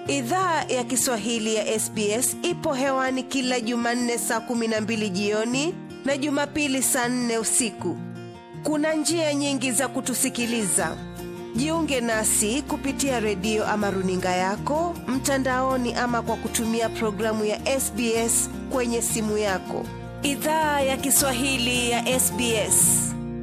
Idhaa ya Kiswahili ya SBS ipo hewani kila Jumanne saa 12 jioni na Jumapili saa 4 usiku. Kuna njia nyingi za kutusikiliza. Jiunge nasi kupitia redio ama runinga yako, mtandaoni ama kwa kutumia programu ya SBS kwenye simu yako. Idhaa ya Kiswahili ya SBS.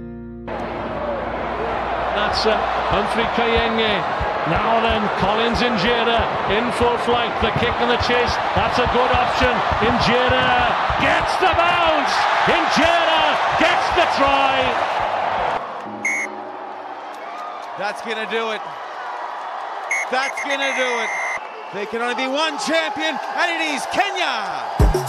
That's Humphrey Kayenge. Now then, Collins Injera in full flight, the kick and the chase, that's a good option. Injera gets the bounce, Injera gets the try. That's going to do it. That's going to do it. There can only be one champion, and it is Kenya.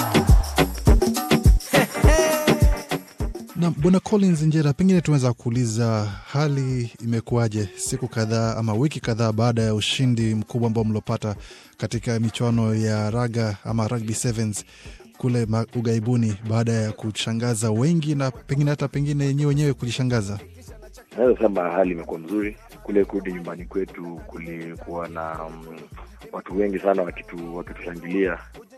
Na Bwana Collins Injera, pengine tunaweza kuuliza hali imekuwaje siku kadhaa ama wiki kadhaa baada ya ushindi mkubwa ambao mlopata katika michuano ya raga ama rugby sevens kule ugaibuni, baada ya kushangaza wengi na pengine hata pengine wenyewe kujishangaza? Naweza sema hali imekuwa mzuri. Kule kurudi nyumbani kwetu kulikuwa na watu wengi sana wakitushangilia.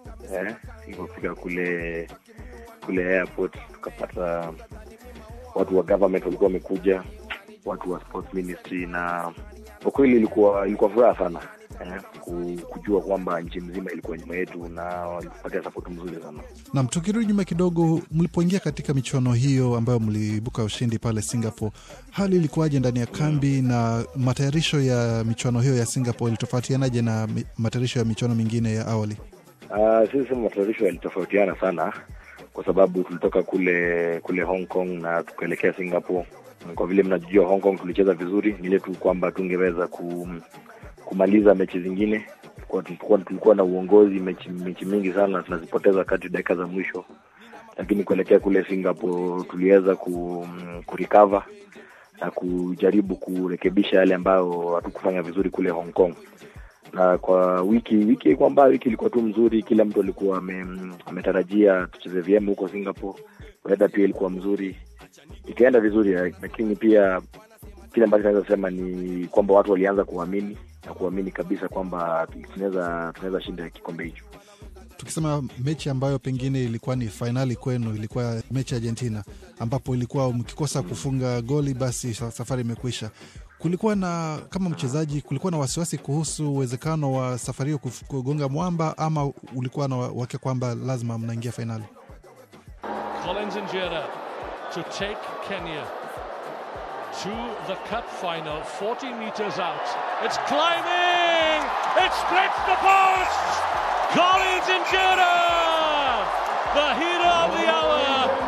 Ilipofika kule airport tukapata watu wa government walikuwa wamekuja, watu wa sports ministry, na kwa kweli ilikuwa furaha sana kujua kwamba nchi mzima ilikuwa nyuma yetu na walipata support mzuri sana. Na tukirudi nyuma kidogo, mlipoingia katika michuano hiyo ambayo mliibuka ushindi pale Singapore, hali ilikuwaje ndani ya kambi na matayarisho ya michuano hiyo ya Singapore ilitofautianaje na matayarisho ya michuano mingine ya awali? Sisi matayarisho yalitofautiana sana kwa sababu tulitoka kule Hong Kong na tukaelekea Singapore. Kwa vile mnajua Hong Kong tulicheza vizuri, ile tu kwamba tungeweza kumaliza mechi zingine. Tulikuwa na uongozi mechi mingi sana tunazipoteza kati dakika za mwisho, lakini kuelekea kule Singapore tuliweza kurecover na kujaribu kurekebisha yale ambayo hatukufanya vizuri kule Hong Kong. Na kwa wiki ilikuwa tu mzuri, kila mtu alikuwa ametarajia tucheze vyema huko Singapore. Weather pia ilikuwa mzuri, ikaenda vizuri, lakini pia kile ambacho naweza sema ni kwamba watu walianza kuamini kabisa kwamba tunaweza shinda kikombe hicho. Tukisema mechi ambayo pengine ilikuwa ni finali kwenu, ilikuwa mechi ya Argentina, ambapo ilikuwa mkikosa kufunga goli basi safari imekwisha. Kulikuwa na, kama mchezaji, kulikuwa na wasiwasi kuhusu uwezekano wa safari hiyo kugonga mwamba, ama ulikuwa na wake kwamba lazima mnaingia finali? Collins Injera to take Kenya to the cup final, 40 meters out. It's climbing! It splits the post! Collins Injera, the hero of the hour!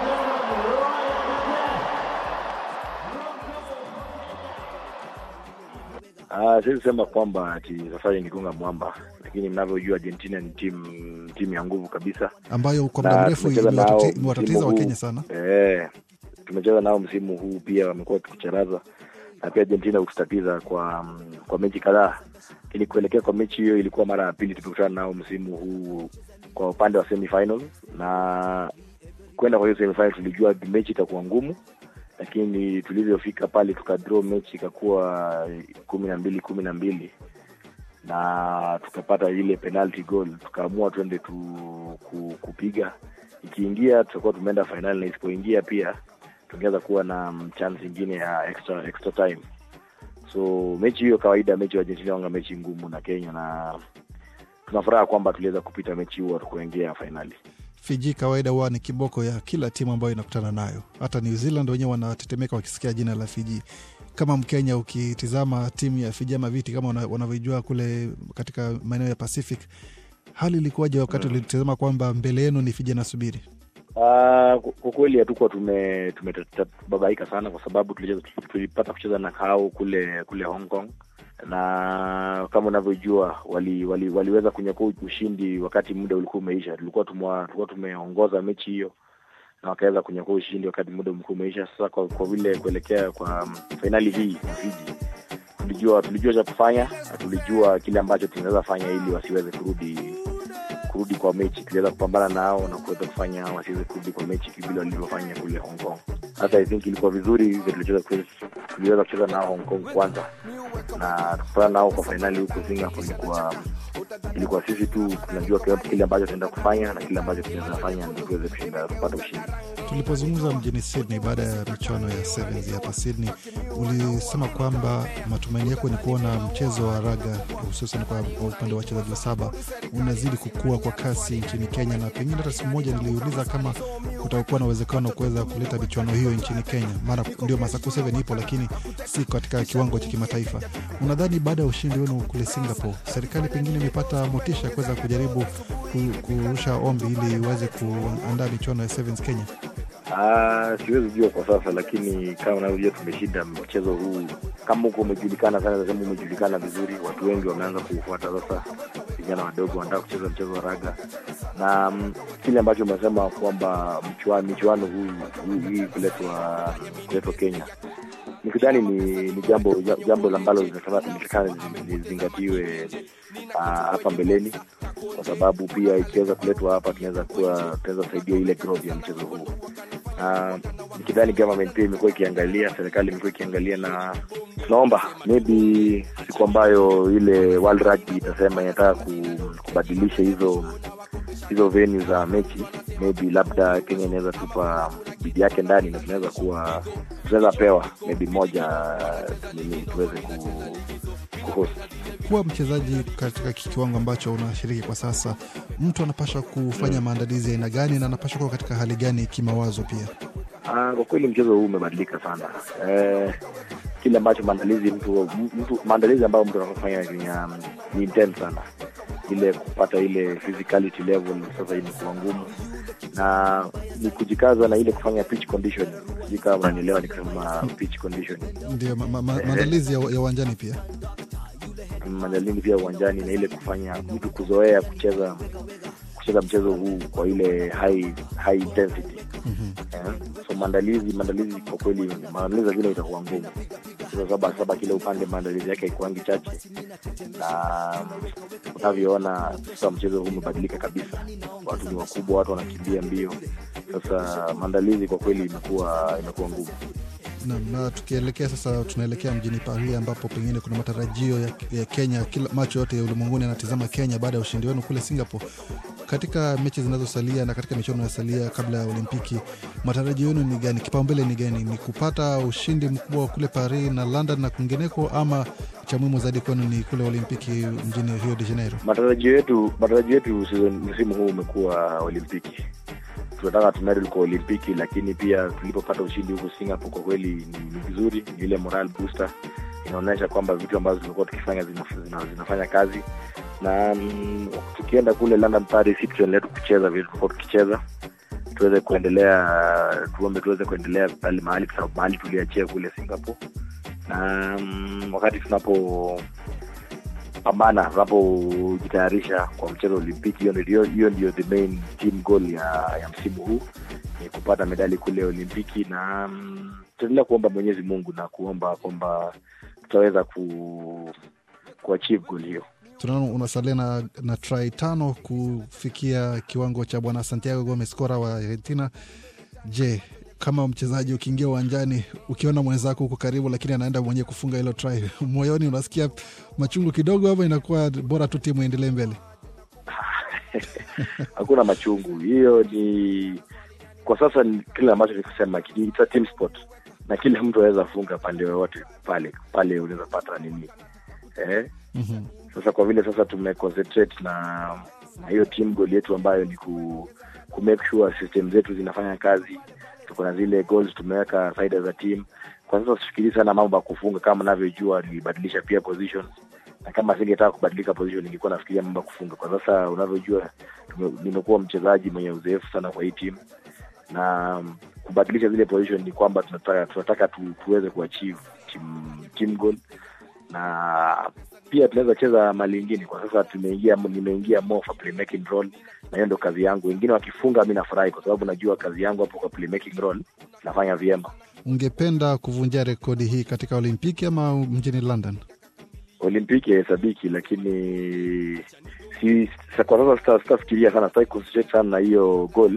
Siwezi sema kwamba ati safari ni gonga mwamba, lakini mnavyojua Argentina ni timu ya nguvu kabisa, ambayo kwa muda mrefu imewatatiza wa Kenya sana. Tumecheza nao msimu huu pia, wamekuwa tukicharaza, na pia Argentina ututatiza kwa mechi kadhaa. Lakini kuelekea kwa mechi hiyo ilikuwa mara ya pili tukutana nao msimu huu kwa upande wa semi-finals, na kwenda kwa hiyo semi-final tulijua mechi itakuwa ngumu, lakini tulivyofika pale tukadraw mechi ikakuwa 12-12 na tukapata ile penalty goal, tukaamua twende kupiga. Ikiingia tutakuwa tumeenda final, na isipoingia pia tungeweza kuwa na chance nyingine ya extra time. So mechi hiyo, kawaida mechi wa Argentina wanga mechi ngumu na Kenya, na tunafuraha kwamba tuliweza kupita mechi hiyo tukaingia finali. Fiji kawaida huwa ni kiboko ya kila timu ambayo inakutana nayo. Hata New Zealand wenyewe wanatetemeka wakisikia jina la Fiji. Kama Mkenya ukitizama timu ya Fiji ama Viti kama wanavyojua kule katika maeneo ya Pacific, hali ilikuwaje wakati ulitazama kwamba mbele yenu ni Fiji nasubiri? Kwa kweli hatukuwa tumebabaika sana, kwa sababu tulipata kucheza na hao kule Hong Kong, na kama unavyojua waliweza kunyakua ushindi wakati muda ulikuwa umeisha. Tulikuwa tumeongoza mechi hiyo na wakaweza kunyakua ushindi wakati muda ulikuwa umeisha. Sasa kwa vile kuelekea kwa finali hii na Fiji, tulijua cha kufanya, na tulijua kile ambacho tunaweza fanya ili wasiweze kurudi kwa mechi. Tuliweza kupambana nao na kuweza kufanya wasiweze kurudi kwa mechi kibilo walivyofanya kule Hong Kong. Hata I think ilikuwa vizuri tuliweza kucheza nao Hong Kong kwanza, na tukapata nao kwa finali huko Singapore. ilikuwa sisi tu tunajua kile ambacho tunaenda kufanya na kile ambacho tunafanya ndio tuweze kushinda, kupata ushindi. Tulipozungumza mjini Sydney baada ya michuano ya Sevens hapa Sydney, ulisema kwamba matumaini yako ni kuona mchezo wa raga hususan kwa upande wa wachezaji wa saba unazidi kukua kwa kasi nchini Kenya, na pengine hata siku moja niliuliza kama kutakuwa na uwezekano kuweza kuleta michuano hiyo nchini Kenya. Maana ndio Masaku 7 ipo, lakini si katika kiwango cha kimataifa. Unadhani baada ya ushindi wenu kule Singapore, serikali pengine imepata motisha kuweza kujaribu kurusha ombi ili iweze kuandaa michuano ya Sevens Kenya? Siwezi jua kwa sasa, lakini kama unavyojua tumeshinda mchezo huu. Kama uko umejulikana sana, nasema umejulikana vizuri, watu wengi wameanza kufuata sasa. Vijana wadogo wanataka kucheza mchezo wa raga, na kile ambacho umesema kwamba michuano hii kuletwa Kenya, nikidhani ni jambo ambalo linataka lizingatiwe hapa mbeleni, kwa sababu pia ikiweza kuletwa hapa tunaweza saidia ile growth ya mchezo huu. Nikidhani government pia imekuwa ikiangalia, serikali imekuwa ikiangalia, na tunaomba maybe siku ambayo ile World Rugby itasema inataka kubadilisha hizo venue za mechi, maybe labda Kenya inaweza tupa bidii yake ndani na tunaweza pewa maybe moja tuweze kuhost. Kuwa mchezaji katika kiwango ambacho unashiriki kwa sasa, mtu anapaswa kufanya maandalizi ya aina gani na anapaswa kuwa katika hali gani kimawazo pia? Kwa kweli mchezo huu umebadilika sana. Kile ambacho maandalizi ambayo mtu anafanya ni intense sana. Ile kupata ile physicality level sasa imekuwa ngumu, na ni kujikaza na ile kufanya pitch condition. Kama unanielewa nikisema pitch condition. Ndio maandalizi ya uwanjani pia. Maandalizi pia uwanjani na ile kufanya mtu kuzoea kucheza mchezo huu kwa ile high intensity. So maandalizi kwa kweli vile itakuwa ngumu. Saba kile upande maandalizi yake haikuangi chache, na unavyoona sasa mchezo huu umebadilika kabisa. Watu ni wakubwa, watu wanakimbia mbio. Sasa maandalizi kwa kweli imekuwa ngumu. Na tukielekea sasa, tunaelekea mjini Paris ambapo pengine kuna matarajio ya Kenya. Kila macho yote ya ulimwenguni yanatazama Kenya baada ya ushindi wenu kule Singapore. Katika mechi zinazosalia na katika michuano inayosalia kabla ya Olimpiki, matarajio yenu ni gani? Kipaumbele ni gani? Ni kupata ushindi mkubwa kule Paris na London na kwingineko, ama cha muhimu zaidi kwenu ni kule Olimpiki mjini Rio de Janeiro? Matarajio yetu msimu huu umekuwa Olimpiki. Tunataka tumedal kwa Olimpiki, lakini pia tulipopata ushindi huko Singapore kwa kweli ni vizuri. Ni ile morale booster, inaonyesha kwamba vitu ambazo tulikuwa tukifanya zinafanya kazi. Na tukienda kule London, Paris, tuendelee kucheza vile tulikuwa tukicheza, tuweze kuendelea pale mahali tuliachia kule Singapore. Na wakati tunapojitayarisha kwa mchezo wa Olimpiki, hiyo ndio the main team goal ya msimu huu, ni kupata medali kule Olimpiki. Na tunaendelea kuomba Mwenyezi Mungu na kuomba kwamba tutaweza kuachieve goal hiyo. Tunaona unasalia na try 5 kufikia kiwango cha bwana Santiago Gomez, kora wa Argentina. Je, kama mchezaji ukiingia uwanjani ukiona mwenzako huko karibu lakini anaenda mwenyewe kufunga hilo try, moyoni unasikia machungu kidogo, ama inakuwa bora tu timu iendelee mbele? Hakuna machungu. Hiyo ni kwa sasa kile ambacho nikisema it's a team sport, na kila mtu anaweza funga pande yote pale unaweza pata nini. Sasa kwa vile sasa tumeconcentrate na hiyo team goal yetu ambayo ni ku make sure system zetu zinafanya kazi. Tuko na zile goals tumeweka side as a team. Kwa sasa sifikiri sana mambo ya kufunga, kama ninavyojua nilibadilisha pia position, na kama singetaka kubadilika position ningekuwa nafikiria mambo ya kufunga. Kwa sasa unavyojua nimekuwa mchezaji mwenye uzoefu sana kwa hii team, na kubadilisha zile position ni kwamba tunataka tuweze kuachieve team goal, na pia tunaweza cheza mali nyingine. Kwa sasa nimeingia more for playmaking role, na hiyo ndo kazi yangu. Wengine wakifunga mimi nafurahi, kwa sababu najua kazi yangu hapo kwa playmaking role nafanya vyema. Ungependa kuvunja rekodi hii katika Olimpiki ama mjini London? Olimpiki hesabiki, lakini kwa sasa sitafikiria sana, sitaki concentrate sana na hiyo goal,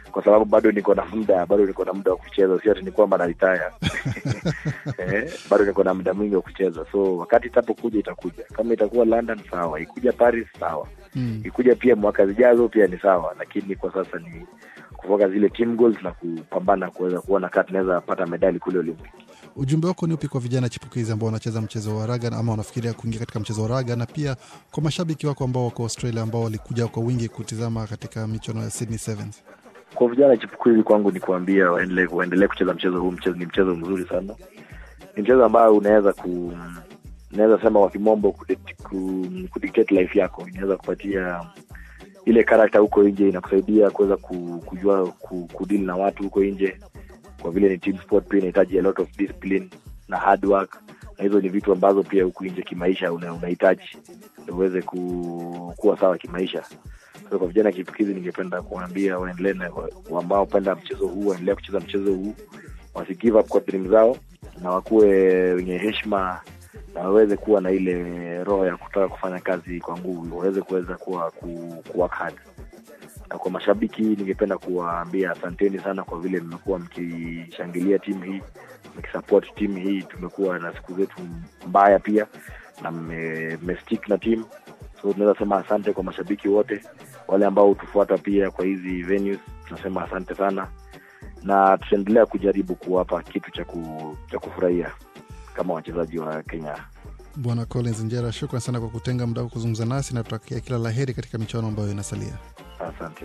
kwa sababu bado niko na muda wa kucheza, sio ati ni kwamba na retire. Bado niko na muda mwingi wa kucheza, so wakati itapokuja itakuja. Kama itakuwa London sawa, ikuja Paris sawa, ikuja pia mwaka zijazo pia ni sawa, lakini kwa sasa ni kufoka zile team goals na kupambana kuweza kuona kama tunaweza pata medali kule Olympic. Ujumbe wako ni upi kwa vijana chipukizi ambao wanacheza mchezo wa raga ama wanafikiria kuingia katika mchezo wa raga, na pia kwa mashabiki wako ambao wako Australia ambao walikuja kwa wingi kutizama katika michuano ya Sydney Sevens? Kwa vijana chipukizi kwangu ni kuambia waendelee kucheza mchezo huu. Mchezo ni mchezo mzuri sana. Ni mchezo ambao unaweza sema kwa kimombo kudictate life yako. Inaweza kupatia ile character huko nje, inakusaidia kuweza kujua kudeal na watu huko nje. Kwa vile ni team sport, pia inahitaji a lot of discipline na hard work, na hizo ni vitu ambazo pia huko nje kimaisha unahitaji uweze kuwa sawa kimaisha. So kwa vijana chipukizi ningependa kuambia waendelee, ambao penda mchezo huu waendelee kucheza mchezo huu, wasi give up kwa dream zao, na wakuwe wenye heshima, na waweze kuwa na ile roho ya kutaka kufanya kazi kwa nguvu, waweze kuwa work hard. Na kwa mashabiki ningependa kuwaambia asanteni sana kwa vile mmekuwa mkishangilia timu hii, mkisupport timu hii. Tumekuwa na siku zetu mbaya pia, na mmestick na timu, so tunaweza sema asante kwa mashabiki wote wale ambao tufuata pia kwa hizi venues. Tunasema asante sana, na tutaendelea kujaribu kuwapa kitu cha kufurahia kama wachezaji wa Kenya. Bwana Collins Injera, shukrani sana kwa kutenga muda kuzungumza nasi, na tutakia kila laheri katika michuano ambayo inasalia. Asante.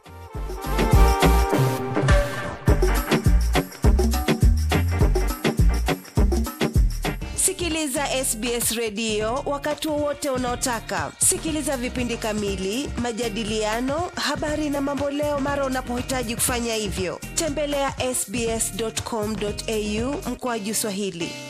Sikiliza SBS Radio wakati wowote unaotaka. Sikiliza vipindi kamili, majadiliano, habari na mamboleo mara unapohitaji kufanya hivyo. Tembelea sbs.com.au/Swahili.